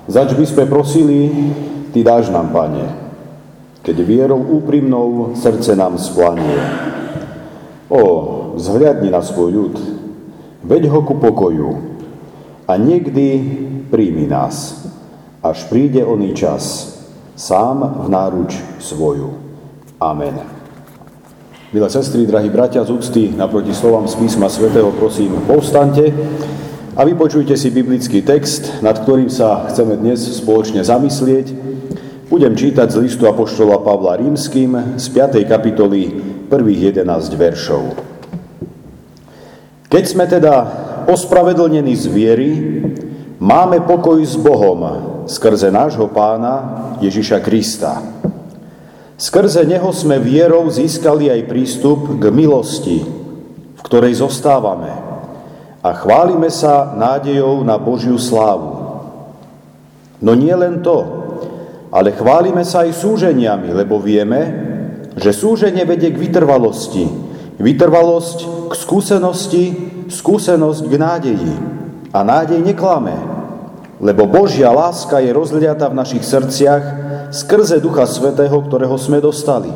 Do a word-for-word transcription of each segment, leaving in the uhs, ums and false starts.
Zač by sme prosili, Ty dáš nám, Pane, keď vierou úprimnou srdce nám splanie. O, zhliadni na svoj ľud, veď ho ku pokoju a niekdy príjmi nás, až príde oný čas, sám v náruč svoju. Amen. Milé sestry, drahí bratia, z úcty naproti slovám z písma svätého, prosím, povstaňte a vypočujte si biblický text, nad ktorým sa chceme dnes spoločne zamyslieť. Budem čítať z listu apoštola Pavla Rímskym z piatej kapitoly prvých jedenásť veršov. Keď sme teda ospravedlnení z viery, máme pokoj s Bohom skrze nášho Pána Ježiša Krista. Skrze Neho sme vierou získali aj prístup k milosti, v ktorej zostávame, a chválime sa nádejou na Božiu slávu. No nie len to, ale chválime sa aj súženiami, lebo vieme, že súženie vedie k vytrvalosti, vytrvalosť k skúsenosti, skúsenosť k nádeji. A nádej neklame, lebo Božia láska je rozliata v našich srdciach skrze Ducha Svätého, ktorého sme dostali.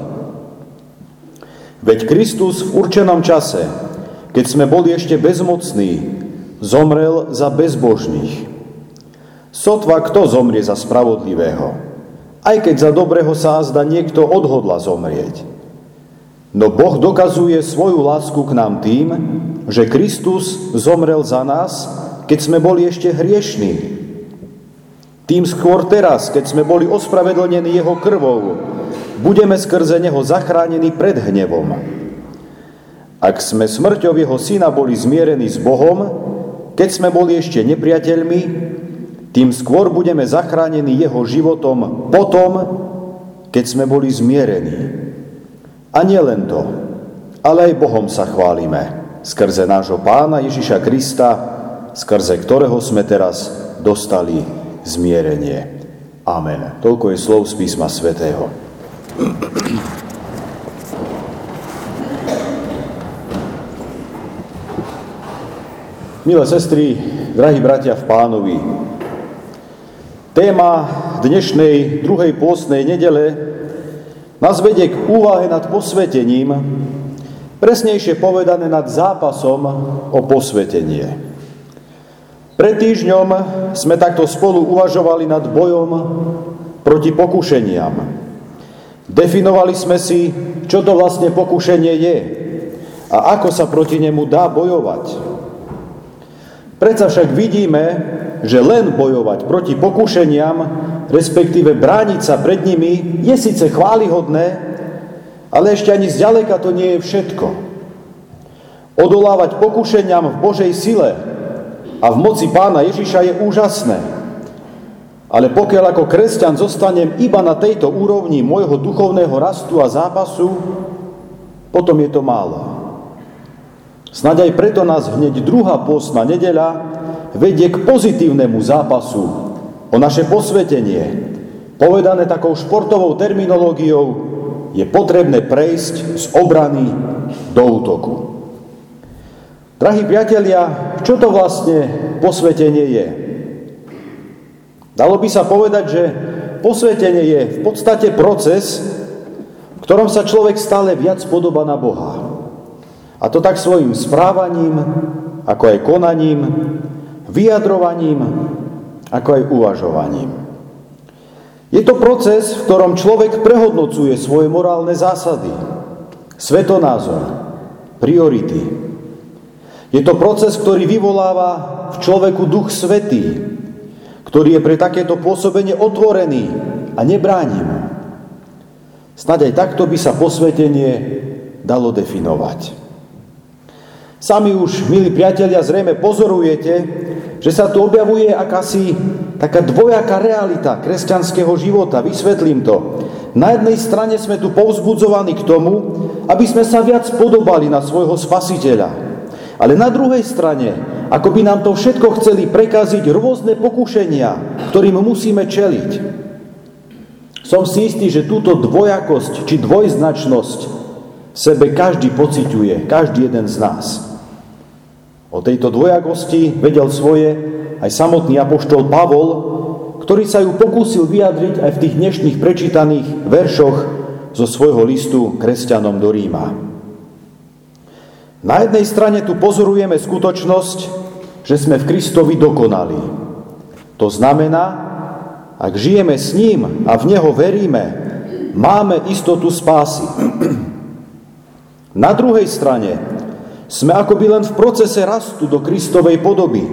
Veď Kristus v určenom čase, keď sme boli ešte bezmocní, zomrel za bezbožných. Sotva kto zomrie za spravodlivého, aj keď za dobrého sa azda niekto odhodla zomrieť. No Boh dokazuje svoju lásku k nám tým, že Kristus zomrel za nás, keď sme boli ešte hriešní. Tým skôr teraz, keď sme boli ospravedlnení jeho krvou, budeme skrze neho zachránení pred hnevom. Ak sme smrťou jeho syna boli zmierení s Bohom, keď sme boli ešte nepriateľmi, tým skôr budeme zachránení jeho životom potom, keď sme boli zmierení. A nie len to, ale aj Bohom sa chválime skrze nášho Pána Ježiša Krista, skrze ktorého sme teraz dostali zmierenie. Amen. Toľko je slov z písma svätého. Milé sestry, drahí bratia v Pánovi, téma dnešnej druhej pôstnej nedele nás vedie k úvahe nad posvätením, presnejšie povedané nad zápasom o posvätenie. Pred týždňom sme takto spolu uvažovali nad bojom proti pokušeniam. Definovali sme si, čo to vlastne pokušenie je a ako sa proti nemu dá bojovať. Predsa však vidíme, že len bojovať proti pokušeniam, respektíve brániť sa pred nimi, je síce chválihodné, ale ešte ani zďaleka to nie je všetko. Odolávať pokušeniam v Božej sile a v moci Pána Ježiša je úžasné. Ale pokiaľ ako kresťan zostanem iba na tejto úrovni môjho duchovného rastu a zápasu, potom je to málo. Snáď aj preto nás hneď druhá pôstna nedeľa vedie k pozitívnemu zápasu o naše posvätenie. Povedané takou športovou terminológiou, je potrebné prejsť z obrany do útoku. Drahí priatelia, čo to vlastne posvätenie je? Dalo by sa povedať, že posvätenie je v podstate proces, v ktorom sa človek stále viac podobá na Boha. A to tak svojim správaním, ako aj konaním, vyjadrovaním, ako aj uvažovaním. Je to proces, v ktorom človek prehodnocuje svoje morálne zásady, svetonázor, priority. Je to proces, ktorý vyvoláva v človeku Duch Svätý, ktorý je pre takéto pôsobenie otvorený a nebráni mu. Snáď aj takto by sa posvätenie dalo definovať. Sami už, milí priatelia, zrejme pozorujete, že sa tu objavuje akási taká dvojaká realita kresťanského života. Vysvetlím to. Na jednej strane sme tu povzbudzovaní k tomu, aby sme sa viac podobali na svojho Spasiteľa. Ale na druhej strane, ako by nám to všetko chceli prekaziť rôzne pokušenia, ktorým musíme čeliť. Som si istý, že túto dvojakosť či dvojznačnosť v sebe každý pociťuje, každý jeden z nás. O tejto dvojakosti vedel svoje aj samotný apoštol Pavol, ktorý sa ju pokúsil vyjadriť aj v tých dnešných prečítaných veršoch zo svojho listu kresťanom do Ríma. Na jednej strane tu pozorujeme skutočnosť, že sme v Kristovi dokonali. To znamená, ak žijeme s ním a v neho veríme, máme istotu spásy. Na druhej strane sme akoby len v procese rastu do Kristovej podoby.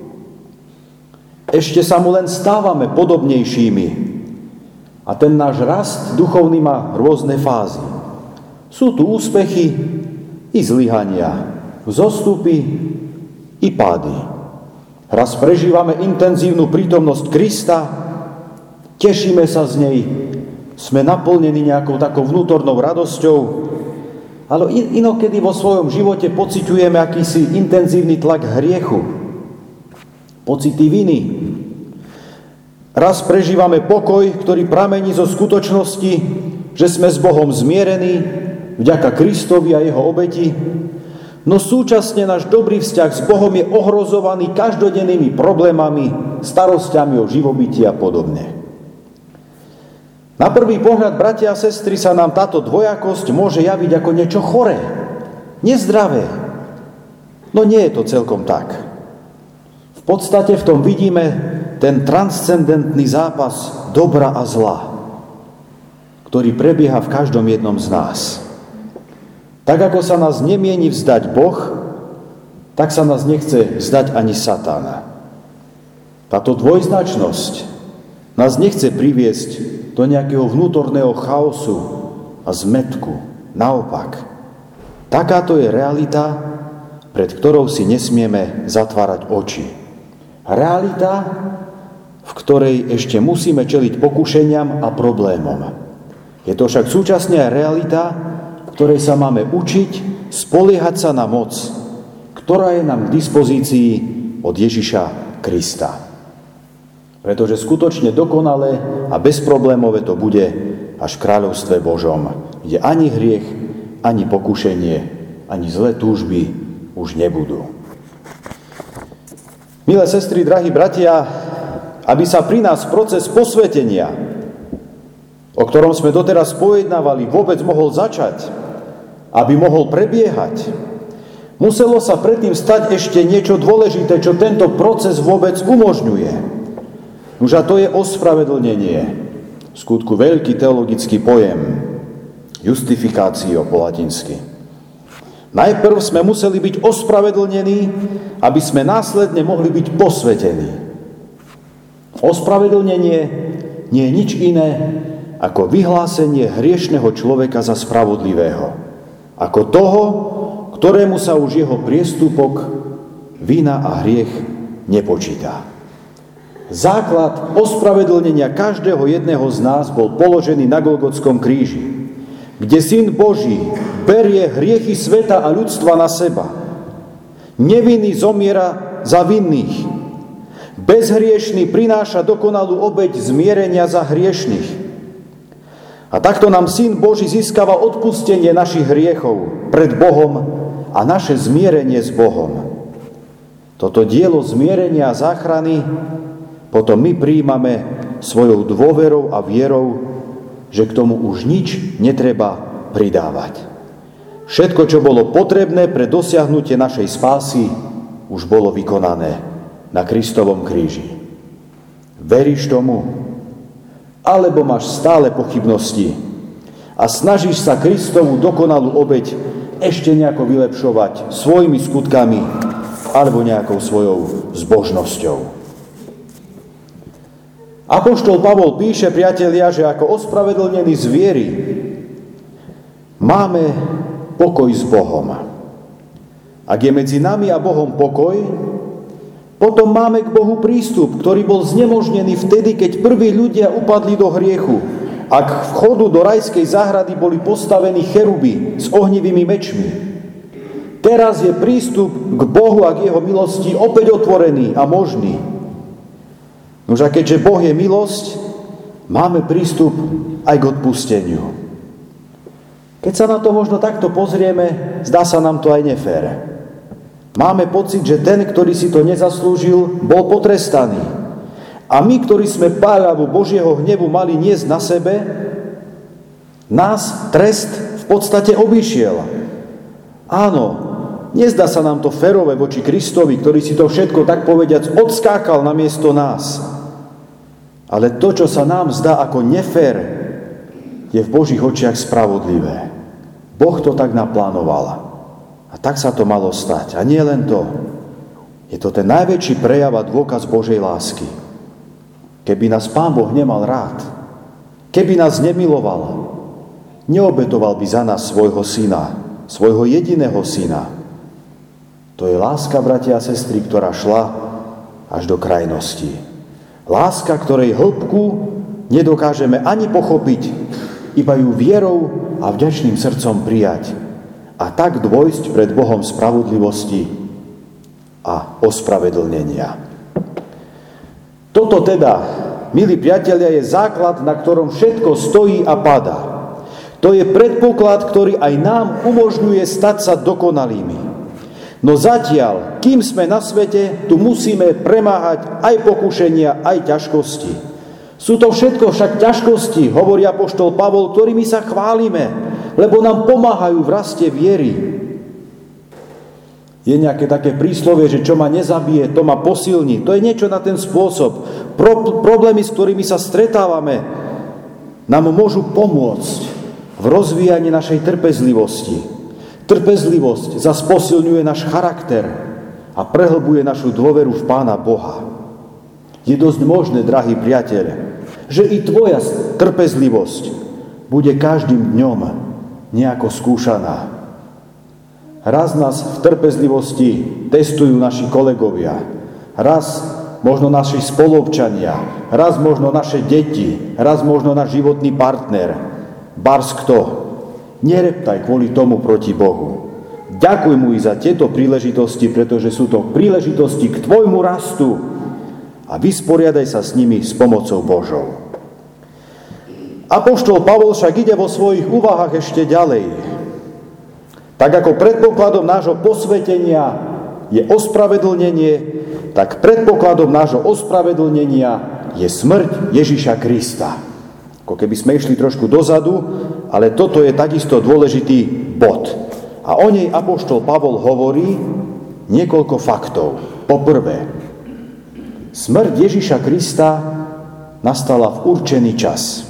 Ešte sa mu len stávame podobnejšími. A ten náš rast duchovný má rôzne fázy. Sú tu úspechy i zlyhania, vzostupy i pády. Raz prežívame intenzívnu prítomnosť Krista, tešíme sa z nej, sme naplnení nejakou takou vnútornou radosťou, ale inokedy vo svojom živote pociťujeme akýsi intenzívny tlak hriechu, pocity viny. Raz prežívame pokoj, ktorý pramení zo skutočnosti, že sme s Bohom zmierení vďaka Kristovi a jeho obeti, no súčasne náš dobrý vzťah s Bohom je ohrozovaný každodennými problémami, starosťami o živobytie a podobne. Na prvý pohľad, bratia a sestry, sa nám táto dvojakosť môže javiť ako niečo choré, nezdravé. No nie je to celkom tak. V podstate v tom vidíme ten transcendentný zápas dobra a zla, ktorý prebieha v každom jednom z nás. Tak ako sa nás nemieni vzdať Boh, tak sa nás nechce vzdať ani Satan. Táto dvojznačnosť nás nechce priviesť do nejakého vnútorného chaosu a zmätku. Naopak, takáto je realita, pred ktorou si nesmieme zatvárať oči. Realita, v ktorej ešte musíme čeliť pokušeniam a problémom. Je to však súčasne aj realita, v ktorej sa máme učiť spoliehať sa na moc, ktorá je nám k dispozícii od Ježiša Krista. Pretože skutočne dokonalé a bezproblémové to bude až v kráľovstve Božom, kde ani hriech, ani pokušenie, ani zlé túžby už nebudú. Milé sestry, drahí bratia, aby sa pri nás proces posvätenia, o ktorom sme doteraz pojednávali, vôbec mohol začať, aby mohol prebiehať, muselo sa predtým stať ešte niečo dôležité, čo tento proces vôbec umožňuje. Už a to je ospravedlnenie, v skutku veľký teologický pojem, justifikácio po latinsky. Najprv sme museli byť ospravedlnení, aby sme následne mohli byť posvätení. Ospravedlnenie nie je nič iné ako vyhlásenie hriešneho človeka za spravodlivého, ako toho, ktorému sa už jeho priestupok, vina a hriech nepočíta. Základ ospravedlnenia každého jedného z nás bol položený na Golgotskom kríži, kde Syn Boží berie hriechy sveta a ľudstva na seba. Nevinný zomiera za vinných. Bezhriešný prináša dokonalú obeť zmierenia za hriešných. A takto nám Syn Boží získava odpustenie našich hriechov pred Bohom a naše zmierenie s Bohom. Toto dielo zmierenia a záchrany potom my prijímame svojou dôverou a vierou, že k tomu už nič netreba pridávať. Všetko, čo bolo potrebné pre dosiahnutie našej spásy, už bolo vykonané na Kristovom kríži. Veríš tomu? Alebo máš stále pochybnosti a snažíš sa Kristovú dokonalú obeť ešte nejako vylepšovať svojimi skutkami alebo nejakou svojou zbožnosťou? Apoštol Pavol píše, priatelia, že ako ospravedlnení z viery máme pokoj s Bohom. Ak je medzi nami a Bohom pokoj, potom máme k Bohu prístup, ktorý bol znemožnený vtedy, keď prví ľudia upadli do hriechu a k vchodu do rajskej záhrady boli postavení cheruby s ohnivými mečmi. Teraz je prístup k Bohu a k jeho milosti opäť otvorený a možný. Nož a keďže Boh je milosť, máme prístup aj k odpusteniu. Keď sa na to možno takto pozrieme, zdá sa nám to aj nefér. Máme pocit, že ten, ktorý si to nezaslúžil, bol potrestaný. A my, ktorí sme páľavu Božieho hnevu mali niesť na sebe, nás trest v podstate obišiel. Áno, nezdá sa nám to férové voči Kristovi, ktorý si to všetko, tak povediac, odskákal namiesto nás. Ale to, čo sa nám zdá ako nefér, je v Božích očiach spravodlivé. Boh to tak naplánoval. A tak sa to malo stať. A nie len to. Je to ten najväčší prejav a dôkaz Božej lásky. Keby nás Pán Boh nemal rád, keby nás nemiloval, neobetoval by za nás svojho syna, svojho jediného syna. To je láska, bratia a sestry, ktorá šla až do krajnosti. Láska, ktorej hĺbku nedokážeme ani pochopiť, iba ju vierou a vďačným srdcom prijať a tak dôjsť pred Bohom spravodlivosti a ospravedlnenia. Toto teda, milí priatelia, je základ, na ktorom všetko stojí a padá. To je predpoklad, ktorý aj nám umožňuje stať sa dokonalými. No zatiaľ, kým sme na svete, tu musíme premáhať aj pokušenia, aj ťažkosti. Sú to všetko však ťažkosti, hovorí apoštol Pavol, ktorými sa chválime, lebo nám pomáhajú v raste viery. Je nejaké také príslovie, že čo ma nezabije, to ma posilní. To je niečo na ten spôsob. Pro, problémy, s ktorými sa stretávame, nám môžu pomôcť v rozvíjaní našej trpezlivosti. Trpezlivosť zas posilňuje náš charakter a prehlbuje našu dôveru v Pána Boha. Je dosť možné, drahý priateľ, že i tvoja trpezlivosť bude každým dňom nejako skúšaná. Raz nás v trpezlivosti testujú naši kolegovia, raz možno naši spoluobčania, raz možno naše deti, raz možno náš životný partner. Bars kto? Nereptaj kvôli tomu proti Bohu. Ďakuj mu i za tieto príležitosti, pretože sú to príležitosti k tvojmu rastu a vysporiadaj sa s nimi s pomocou Božou. Apoštol Pavol však ide vo svojich úvahách ešte ďalej. Tak ako predpokladom nášho posvetenia je ospravedlnenie, tak predpokladom nášho ospravedlnenia je smrť Ježiša Krista. Ako keby sme išli trošku dozadu, ale toto je takisto dôležitý bod. A o nej apoštol Pavol hovorí niekoľko faktov. Poprvé, smrť Ježiša Krista nastala v určený čas.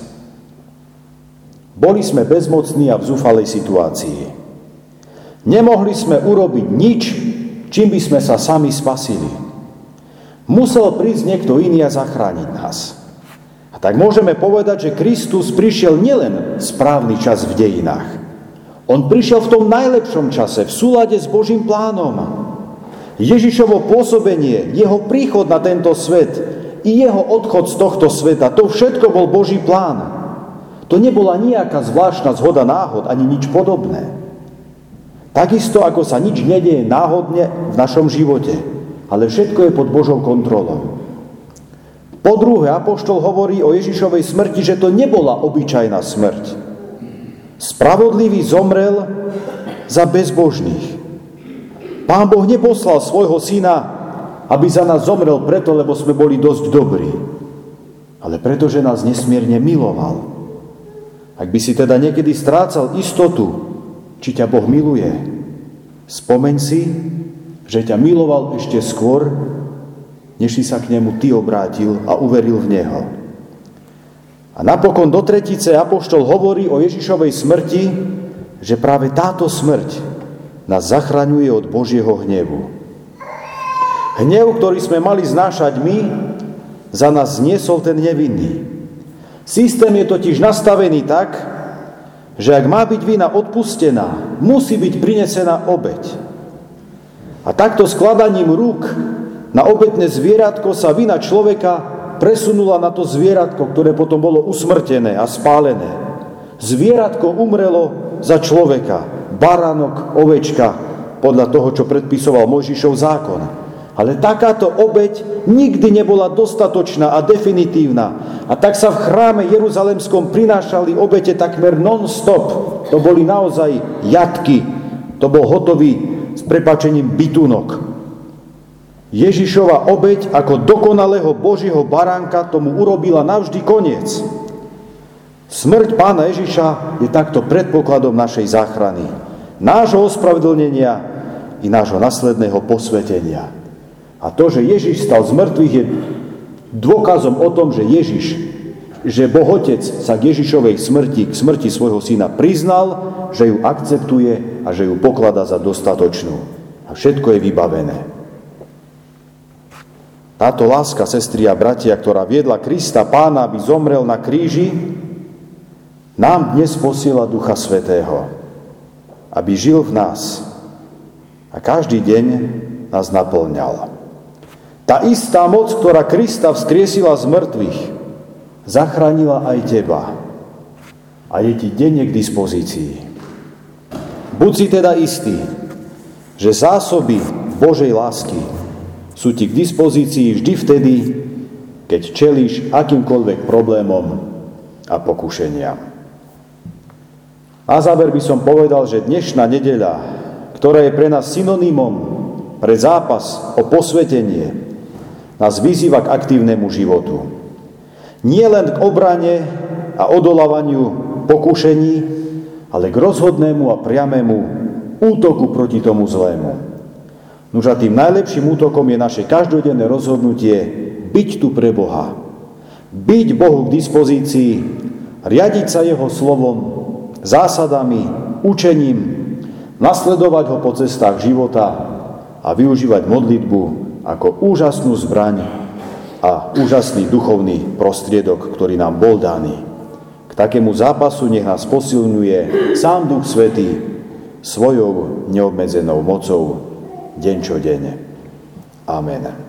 Boli sme bezmocní a v zúfalej situácii. Nemohli sme urobiť nič, čím by sme sa sami spasili. Musel prísť niekto iný a zachrániť nás. A tak môžeme povedať, že Kristus prišiel nielen správny čas v dejinách. On prišiel v tom najlepšom čase, v súlade s Božím plánom. Ježišovo pôsobenie, jeho príchod na tento svet i jeho odchod z tohto sveta, to všetko bol Boží plán. To nebola nejaká zvláštna zhoda náhod, ani nič podobné. Takisto, ako sa nič nedieje náhodne v našom živote, ale všetko je pod Božou kontrolou. Po druhé, apoštol hovorí o Ježišovej smrti, že to nebola obyčajná smrť. Spravodlivý zomrel za bezbožných. Pán Boh neposlal svojho syna, aby za nás zomrel preto, lebo sme boli dosť dobrí, ale preto, že nás nesmierne miloval. Ak by si teda niekedy strácal istotu, či ťa Boh miluje, spomeň si, že ťa miloval ešte skôr, než si sa k nemu ty obrátil a uveril v neho. A napokon do tretice apoštol hovorí o Ježišovej smrti, že práve táto smrť nás zachraňuje od Božieho hnevu. Hnev, ktorý sme mali znášať my, za nás zniesol ten nevinný. Systém je totiž nastavený tak, že ak má byť vina odpustená, musí byť prinesená obeť. A takto skladaním rúk na obetné zvieratko sa vina človeka presunula na to zvieratko, ktoré potom bolo usmrtené a spálené. Zvieratko umrelo za človeka, baránok, ovečka, podľa toho, čo predpisoval Mojžišov zákon. Ale takáto obeť nikdy nebola dostatočná a definitívna. A tak sa v chráme Jeruzalemskom prinášali obete takmer non-stop. To boli naozaj jatky. To bol hotový, s prepáčením, bytunok. Ježišova obeť ako dokonalého Božieho baránka tomu urobila navždy koniec. Smrť Pána Ježiša je takto predpokladom našej záchrany, nášho ospravedlnenia i nášho následného posvetenia. A to, že Ježiš stal z mŕtvych, je dôkazom o tom, že Ježiš, že Boh Otec sa k Ježišovej smrti, k smrti svojho syna priznal, že ju akceptuje a že ju pokladá za dostatočnú. A všetko je vybavené. Táto láska, sestri a bratia, ktorá viedla Krista Pána, aby zomrel na kríži, nám dnes posiela Ducha Svätého, aby žil v nás a každý deň nás naplňal. Tá istá moc, ktorá Krista vzkriesila z mŕtvych, zachránila aj teba a je ti denne k dispozícii. Buď si teda istý, že zásoby Božej lásky sú ti k dispozícii vždy vtedy, keď čelíš akýmkoľvek problémom a pokušeniam. Na záver by som povedal, že dnešná nedeľa, ktorá je pre nás synonymom pre zápas o posvetenie, nás vyzýva k aktívnemu životu. Nie len k obrane a odolávaniu pokušení, ale k rozhodnému a priamému útoku proti tomu zlému. Nuž a tým najlepším útokom je naše každodenné rozhodnutie byť tu pre Boha. Byť Bohu k dispozícii, riadiť sa Jeho slovom, zásadami, učením, nasledovať ho po cestách života a využívať modlitbu ako úžasnú zbraň a úžasný duchovný prostriedok, ktorý nám bol daný. K takému zápasu nech nás posilňuje sám Duch Svätý svojou neobmedzenou mocou deň čo deň. Amen.